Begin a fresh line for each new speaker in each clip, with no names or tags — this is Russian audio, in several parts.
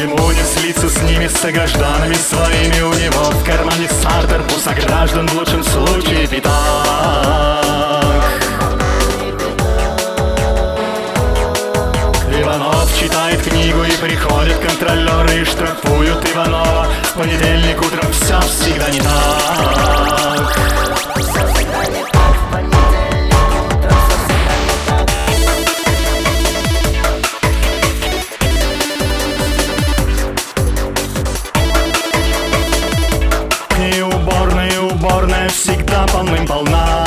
Ему не слиться с ними, с согражданами своими. У него в кармане стартер, у сограждан в лучшем случае пятак. Иванов читает книгу, и приходят контролеры и штрафуют Иванова. В понедельник утром все всегда не так. И уборная всегда полным-полна.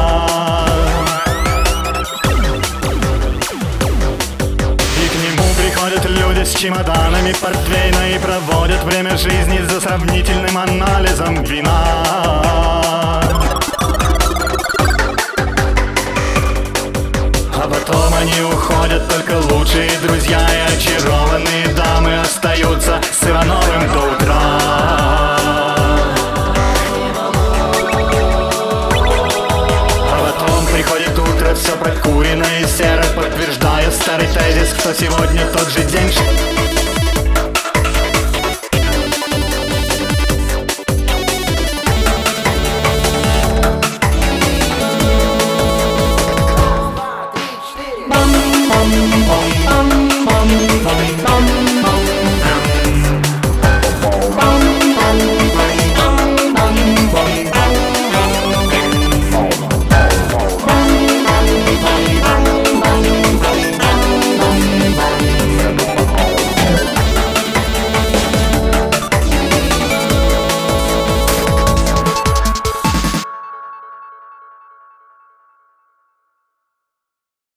Приходят люди с чемоданами портвейна и проводят время жизни за сравнительным анализом вина. А потом они уходят, только лучшие друзья и очарованные дамы остаются с Ивановым до утра. А потом приходит утро, все прокурено и серо, подтверждая старый тезис, кто сегодня тот же день.